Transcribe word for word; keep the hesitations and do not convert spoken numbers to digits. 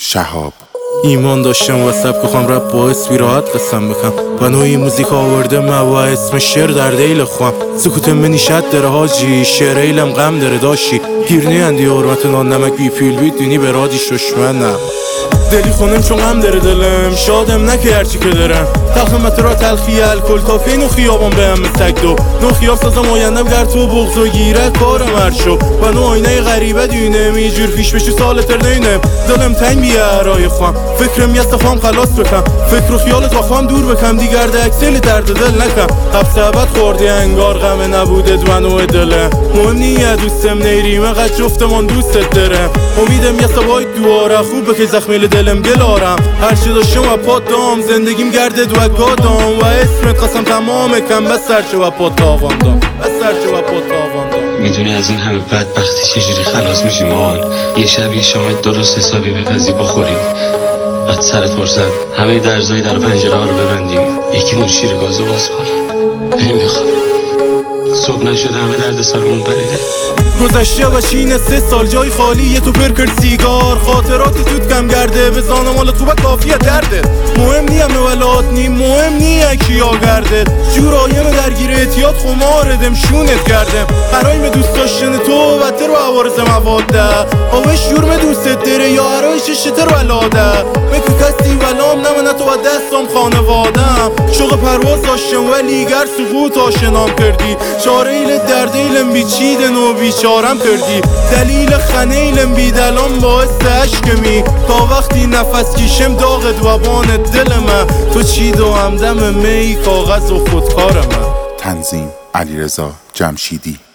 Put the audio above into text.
شهاب. ایمان داشتم و سبک خوام رپ باعث بی راحت قسم بکم و نوعی موزیک آورده من و اسم شعر در دیل خوام سکوت منی شد داره حاجی شعر ایلم غم داره داشی گیرنی اندی حرمت نان نمک بی پیل بیت دونی به رادیش دشمنم دلی خونم چون غم داره دلم شادم نکه هرچی که دارم تخمت را تلخی الکل کافی نو خیابان به هم سگ دو نو خیاب سازم آیندم گر تو بغض و گیرت کارم هر شو و نو آینه غریبه دینم ایجور پیش بشو سال تر نینم دلم تنگ بیه ارای خوام فکرم یست خوام خلاص بکم فکر و خیالت با خوام دور بکم دیگر ده اکسل درد دل نکم قبض عبد خوردی انگار غم نبوده دونو دلم مهم نیه دوستم نیریم قد جفتمان دوستت دارم امیدم یست باید دواره خوب که زخمیل دلم گلارم هرچی داشتم و پات دام زندگیم گرده دو گادام و اسمت قسم تمام کم بس سرچه و پات تاوان دام بس سرچه و پات تاوان دام میدونی از این همه بدبختی چجوری خلاص میشی مان یه شب یه شامت درست حسابی به قضی بخوریم بعد سرت پرسد همه درزای در پنجره ها رو ببندیم یکی نور شیر گازو باز کن نمیخوام صبح نشده همه درد سرمون پریده گذشته و چین سه سال جای خالی یه تو پر کرد سیگار خاطرات توت کم گرده به زانه مال تو کافیه درده مهم نیم ولات نیم مهم نیه کیا گرده جورایم درگیر اعتیاد خماردم شونت کردم قرایم دوست داشتن تو بطر و عوارض مواده آوش جورم دوستت داره یا عرای ششتر ولاده مکو کسی ولام نمونه تو و دستم خانوادم شوق پرواز داشتم ولی گر سقوط آشنام کردی چاره ایل دردیلم بیچیدن و بیچارم کردی دلیل خنیلم بیدلان باعث عشقمی تا وقتی نفس کشم داغ دوبان دلمه تو چید و همدم می کاغذ و خودکارمه. تنظیم علیرضا جمشیدی.